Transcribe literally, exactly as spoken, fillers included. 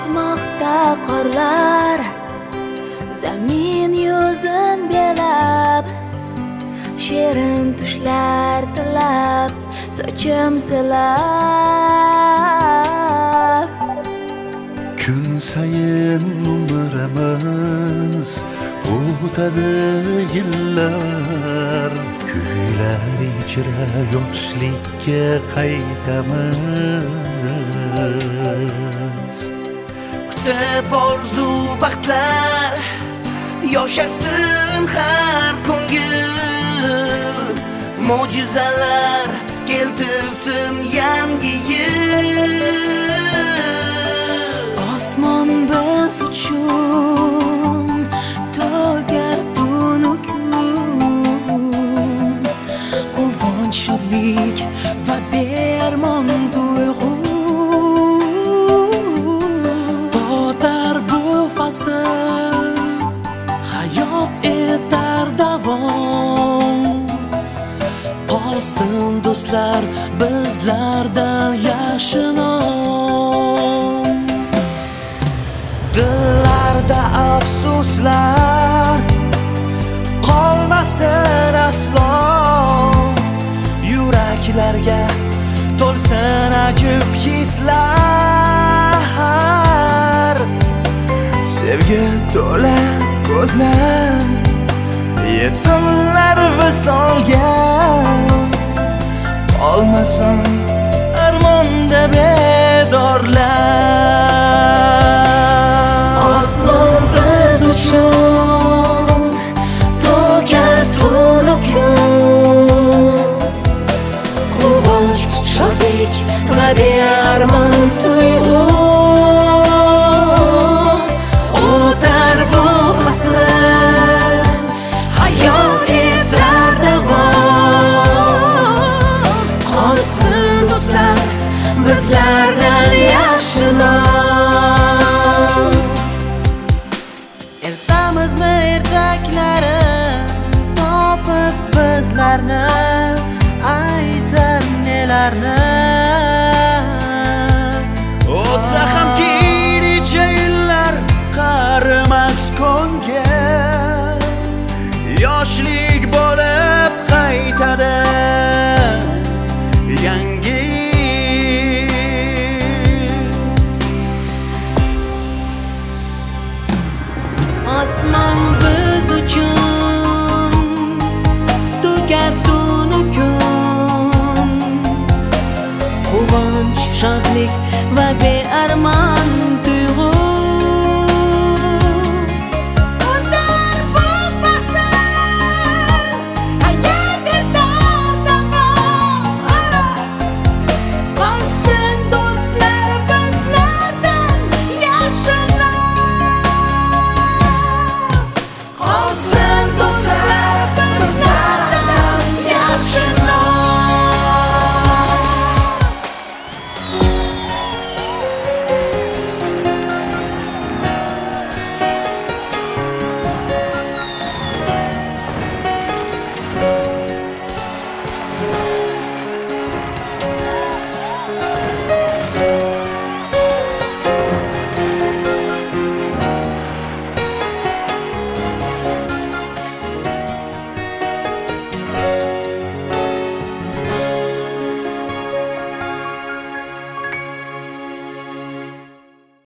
Bosmoqda qorlar zamin yuzin belab, shirin tushlar tilab, sochim silab. Kun sayin umrimiz o'tadi yillar, kuylar ichra yoshlikka qaytamiz. Kutib orzu baxtlar, yosharsin har ko'ngil, mo'jizalar keltirsin yangi yil. Osmon biz uchun to'gar tunu kun, quvonch, shodlik va bermon tuyg'u. Botar bu fasl, hayot etar davom. Olsin do'stlar bizlardan yaxshi nom. Dillarda afsuslar qolmasin aslo, yuraklarga to'lsin ajib hislar. Sevgi to'la ko'zlar yetsinlar visolga, qolmasin armonda bedorlar. Osmon biz uchun to'gar tunu kun, quvonch, shodlik va bearmon tuyg'u. O'tar bu fasl, hayot etar davom. Qolsin do'stlar bizlardan yaxshi nom. Ertamizni ertaklari topib bizlarni aytar nelarni. O'tsa hamki necha yillar qarimas ko'ngga, yoshlik bo'lib qaytadi yangi. Osmon biz uchun to'gar tunu kun, quvonch, shodlik va